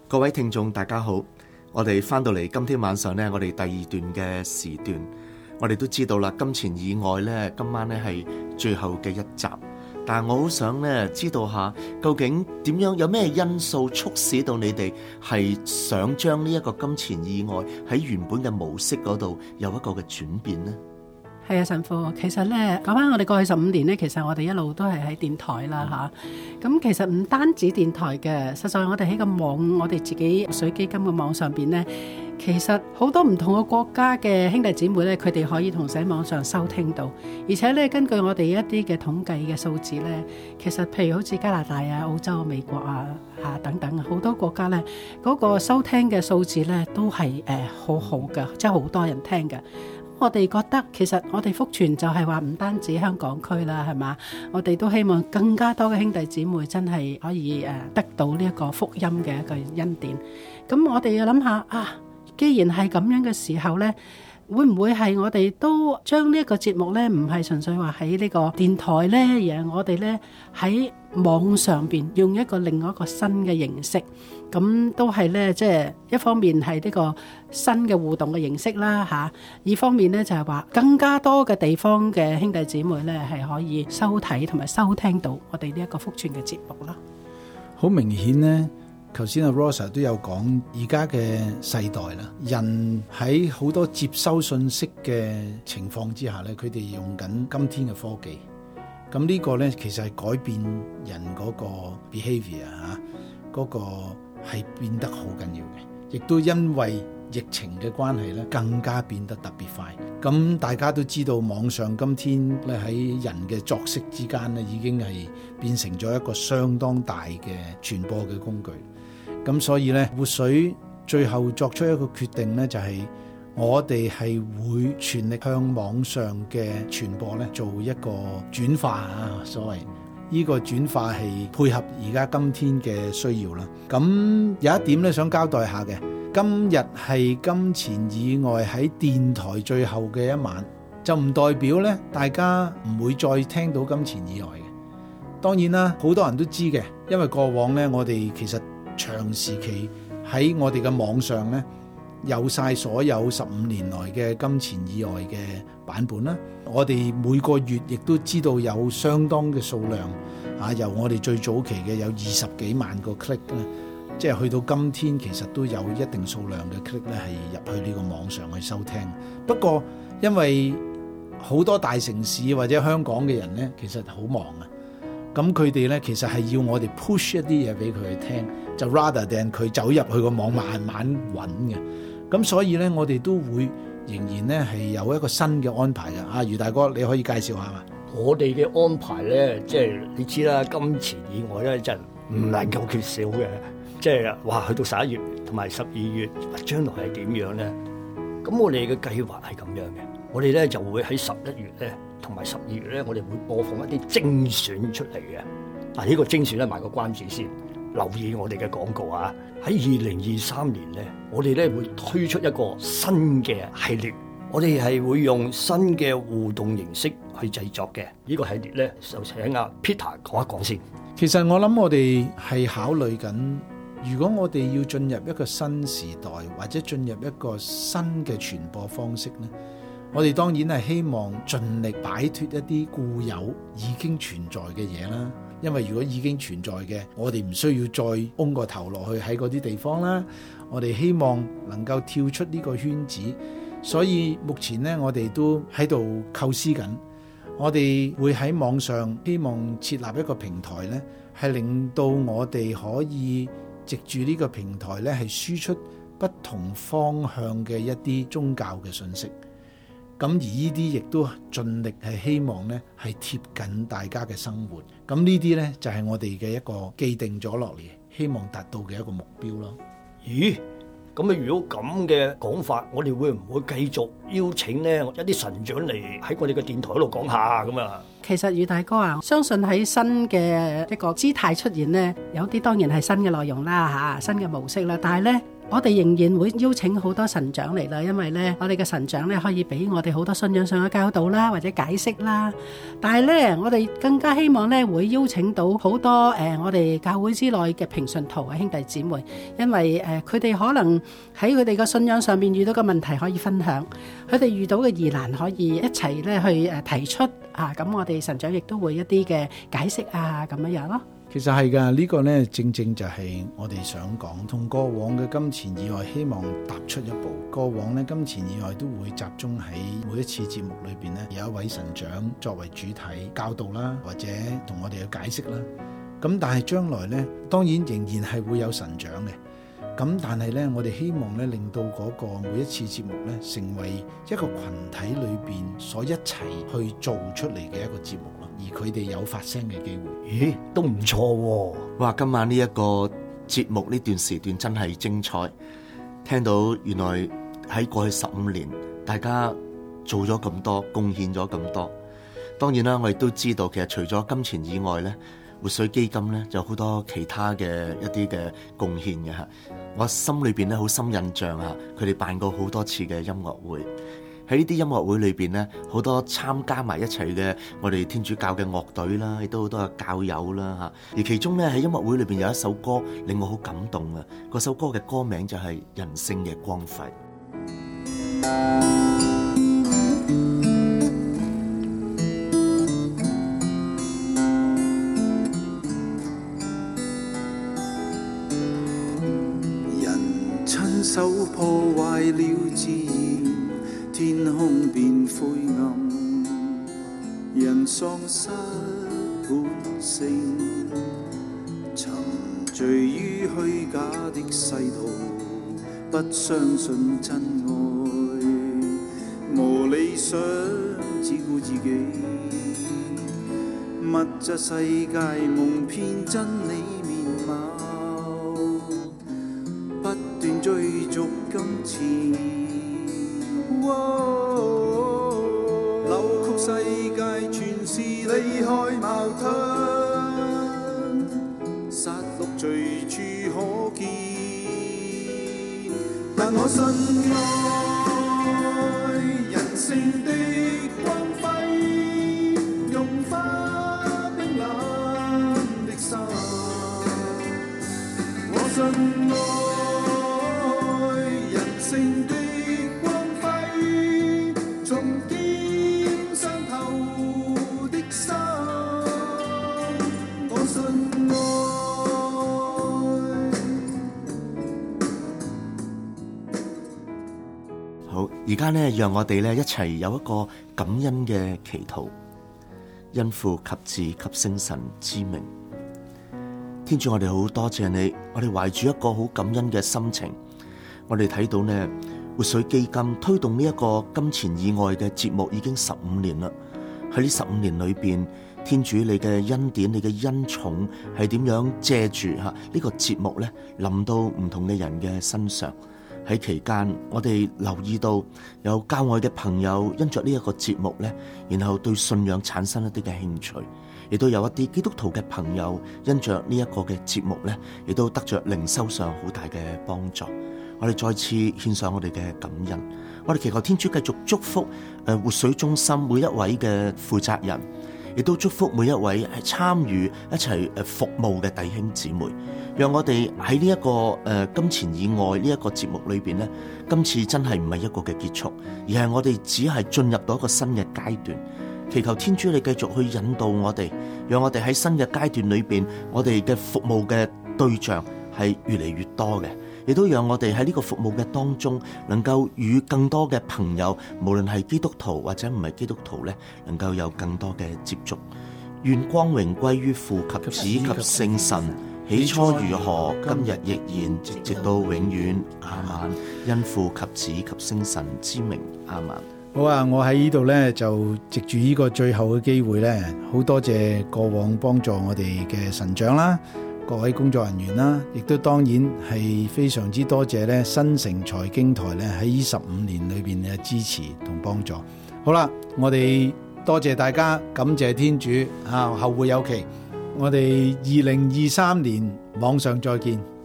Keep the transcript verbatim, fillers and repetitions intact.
各位聽眾大家好，我哋翻到嚟今天晚上呢，我哋第二段嘅時段，我哋都知道啦，金錢以外呢，今晚呢係最後嘅一集。但係我好想呢知道下，究竟點樣有咩因素促使到你哋係想將呢一個金錢以外喺原本嘅模式嗰度有一個嘅轉變呢？ 係啊，神父，其實咧講翻我哋過去十五年咧，其實我哋一路都係喺電台啦嚇。咁、嗯啊、其實唔單止電台嘅，實在我哋喺個網，我哋自己水基金嘅網上邊咧，其實好多唔同嘅國家嘅兄弟姊妹咧，佢哋可以同時喺網上收聽到。而且咧，根據我哋一啲嘅統計嘅數字咧，其實譬如好似加拿大啊、澳洲、美國啊、啊等等好多國家咧，嗰、那個收聽嘅數字咧都係誒、呃、好好嘅，即係好多人聽嘅。我哋覺得其實我哋福傳就係話唔單止香港區啦，係嘛？我哋都希望更加多嘅兄弟姊妹真係可以誒得到呢一個福音嘅一個恩典。咁我哋要諗下啊，既然係咁樣嘅時候呢，會唔會係我哋都將呢一個節目呢，唔係純粹話喺呢個電台呢，而係我哋呢喺網上邊用一個另外一個新嘅形式，咁都係呢，即係一方面係呢個新嘅互動嘅形式啦嚇，二方面呢，就係話更加多嘅地方嘅兄弟姊妹呢，係可以收睇同埋收聽到我哋呢一個福傳嘅節目啦。 好明顯呢，頭先阿 Rosa 都有講，而家嘅世代啦，人喺好多接收信息嘅情況之下呢，佢哋用緊今天嘅科技。咁呢個呢，其實係改變人嗰個 behavior 嚇，嗰個係變得好緊要嘅，亦都因為疫情嘅關係咧，更加變得特別快。咁大家都知道，網上今天咧喺人嘅作息之間咧，已經係變成咗一個相當大嘅傳播嘅工具。咁所以咧，活水最後作出一個決定咧，就係、是。我哋係會全力向網上嘅傳播咧做一個轉化啊，所謂呢個轉化係配合而家今天嘅需要啦。咁有一點咧想交代下嘅，今日係金錢以外喺電台最後嘅一晚，就唔代表咧大家唔會再聽到金錢以外嘅。當然啦，好多人都知嘅，因為過往咧我哋其實長時期喺我哋嘅網上咧。有晒所有十五年來嘅金錢以外嘅版本啦，我哋每個月亦都知道有相當嘅數量啊，由我哋最早期嘅有二十幾萬個 click 咧，即係去到今天其實都有一定數量嘅 click 咧係入去呢個網上去收聽。不過因為好多大城市或者香港嘅人咧，其實好忙啊，咁佢哋咧其實係要我哋 push 一啲嘢俾佢去聽，就 rather than 佢走入去個網慢慢揾嘅。咁所以咧，我哋都會仍然咧係有一個新嘅安排嘅。啊，余大哥，你可以介紹下嘛？ 我哋嘅安排咧，即係你知啦，金錢以外咧，真係唔能夠缺少嘅。即係哇，去到十一月同埋十二月，將來係點樣咧？咁我哋嘅計劃係咁樣嘅。我哋咧就會喺十一月咧同埋十二月咧，我哋會播放一啲精選出嚟嘅。嗱，呢個精選咧賣個關子先。留意我哋嘅廣告啊！喺二零二三年咧，我哋咧會推出一個新嘅系列，我哋係會用新嘅互動形式去製作嘅。呢個系列咧，就請阿 Peter 講一講先。 其實我諗我哋係考慮緊，如果我哋要進入一個新時代，或者進入一個新嘅傳播方式咧，我哋當然係希望盡力擺脫一啲固有已經存在嘅嘢啦。因為如果已經存在嘅，我哋唔需要再嗡個頭落去喺嗰啲地方啦。我哋希望能夠跳出呢個圈子，所以目前呢，我哋都喺度構思緊。我哋會喺網上希望設立一個平台呢，係令到我哋可以藉住呢個平台呢，係輸出不同方向嘅一啲宗教嘅信息。咁而呢啲亦都盡力係希望呢係貼近大家嘅生活。咁呢啲呢就係我哋嘅一個既定咗落嚟，希望達到嘅一個目標咯。 咦？咁啊，如果咁嘅講法，我哋會唔會繼續邀請呢一啲神長嚟喺我哋嘅電台度講下咁啊？ 其實余大哥啊，相信喺新嘅一個姿態出現呢，有啲當然係新嘅內容啦嚇，新嘅模式啦。但係呢， 我哋仍然會邀請好多神長嚟啦，因為咧我哋嘅神長咧可以俾我哋好多信仰上嘅教導啦，或者解釋啦。但係咧我哋更加希望咧會邀請到好多誒、呃、我哋教會之內嘅平信徒嘅兄弟姊妹，因為誒佢哋可能喺佢哋嘅信仰上面遇到嘅問題可以分享，佢哋遇到嘅疑難可以一齊咧去誒提出啊，咁我哋神長亦都會一啲嘅解釋啊咁樣樣咯。 其實係㗎，呢個呢正正就係我哋想講，同過往嘅金錢以外，希望踏出一步。過往呢金錢以外都會集中喺每一次節目裏邊呢，有一位神長作為主體教導啦，或者同我哋去解釋啦。咁但係將來呢，當然仍然係會有神長嘅。咁但係呢，我哋希望呢令到嗰個每一次節目呢，成為一個群體裏邊所一齊去做出嚟嘅一個節目咯，而佢哋有發聲嘅機會。 咦，都唔錯喎！ 哇，今晚呢一個節目呢段時段真係精彩，聽到原來喺過去十五年大家做咗咁多，貢獻咗咁多。當然啦，我亦都知道其實除咗金錢以外呢，活水基金呢就好多其他嘅一啲嘅貢獻嘅嚇。我心裏邊咧好深印象啊，佢哋辦過好多次嘅音樂會。喺呢啲音樂會裏邊咧，好多參加埋一齊嘅我哋天主教嘅樂隊啦，亦都好多嘅教友啦嚇。而其中咧喺音樂會裏邊有一首歌令我好感動啊！嗰首歌嘅歌名就係《人性嘅光輝》。 人親手破壞了自然，天空變灰暗，人喪失本性，沉醉於虛假的世途，不相信真愛，無理想只顧自己，物質世界蒙騙真理面貌，不斷追逐金錢。扭曲世界全是利害矛盾，殺戮隨處可見，但我信愛人性的光輝，融化冰冷的心，我信愛人性的而家呢，讓我哋呢一齊有一個感恩嘅祈禱，因父及子及聖神之名。天主，我哋好多謝你，我哋懷住一個好感恩嘅心情，我哋睇到呢活水基金推動呢一個金錢以外嘅節目已經十五年啦。喺呢十五年裏邊，天主你嘅恩典、你嘅恩寵係點樣借住吓呢個節目呢臨到唔同嘅人嘅身上？喺期間，我哋留意到有郊外嘅朋友因着呢一個節目呢，然後對信仰產生一啲嘅興趣，亦都有一啲基督徒嘅朋友因着呢一個嘅節目呢，亦都得着靈修上好大嘅幫助。我哋再次獻上我哋嘅感恩，我哋祈求天主繼續祝福誒活水中心每一位嘅負責人，亦都祝福每一位係參與一齊誒服務嘅弟兄姊妹。讓我哋喺呢一個誒、呃、金錢以外呢一個節目裏邊呢，今次真係唔係一個嘅結束，而係我哋只係進入到一個新嘅階段。祈求天主你繼續去引導我哋，讓我哋喺新嘅階段裏邊，我哋嘅服務嘅對象係越嚟越多嘅，亦都讓我哋喺呢個服務嘅當中，能夠與更多嘅朋友，無論係基督徒或者唔係基督徒呢，能夠有更多嘅接觸。願光榮歸於父及子及聖神。起初如何，今日亦然，直到永遠。阿們。因父及子及聖神之名。阿們。 好啊，我喺呢度呢，就藉住呢個最後嘅機會呢，好多謝過往幫助我哋嘅神長啦，各位工作人員啦，亦都當然係非常之多謝呢新城財經台呢喺呢十五年裏邊嘅支持同幫助。好啦，我哋多謝大家，感謝天主啊，後會有期。我哋二零二三年網上再見。